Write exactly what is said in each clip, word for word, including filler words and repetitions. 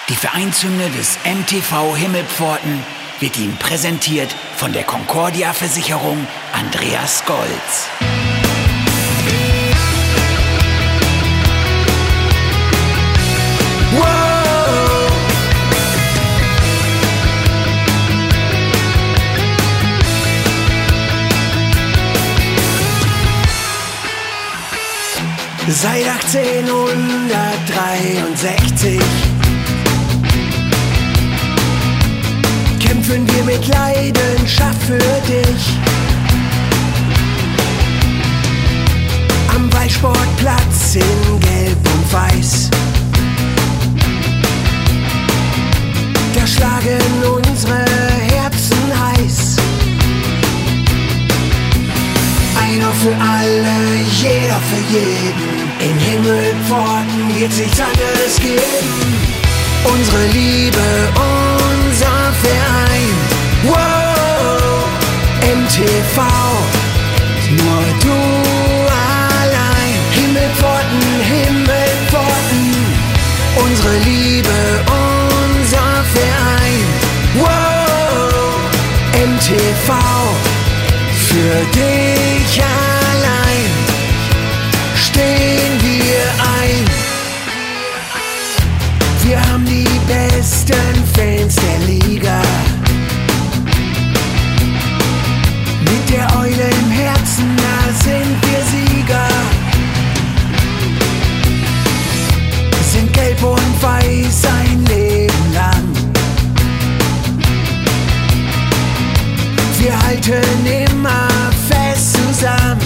Die Vereinshymne des M T V Himmelpforten wird Ihnen präsentiert von der Concordia Versicherung Andreas Golz. Seit achtzehnhundertdreiundsechzig kämpfen wir mit Leidenschaft für dich. Am Waldsportplatz in Gelb und Weiß, da schlagen unsere Herzen heiß. Einer für alle, jeder für jeden. In Himmelpforten wird sich anderes geben. Unsere Liebe, unser Verein. Wow, M T V, nur du allein. Himmelpforten, Himmelpforten, unsere Liebe, unser Verein. Wow, M T V, für dich allein stehen wir ein. Wir haben die besten Fans der Liga. Mit der Eule im Herzen, da sind wir Sieger. Sind gelb und weiß ein Leben lang. Wir halten immer fest zusammen.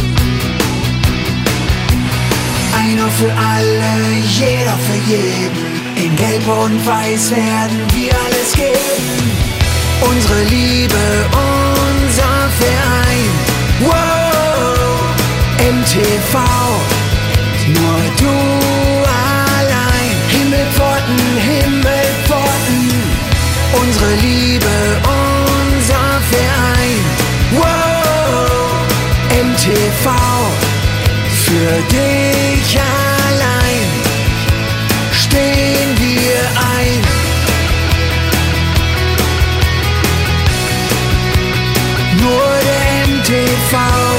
Einer für alle, jeder für jeden. In Gelb und Weiß werden wir alles geben. Unsere Liebe, unser Verein. Wow, M T V, nur du allein. Himmelpforten, Himmelpforten, unsere Liebe, unser Verein. Wow, M T V, für dich allein stehen wir ein. Nur der M T V.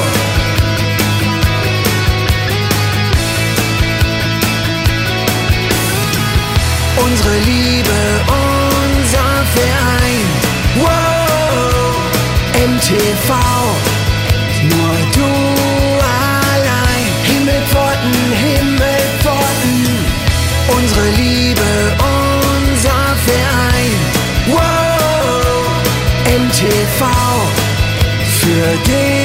Unsere Liebe, unser Verein. Wow, M T V, nur du allein. Himmelpforten, Himmelpforten, unsere Liebe, unser Verein. Wow, M T V, für dich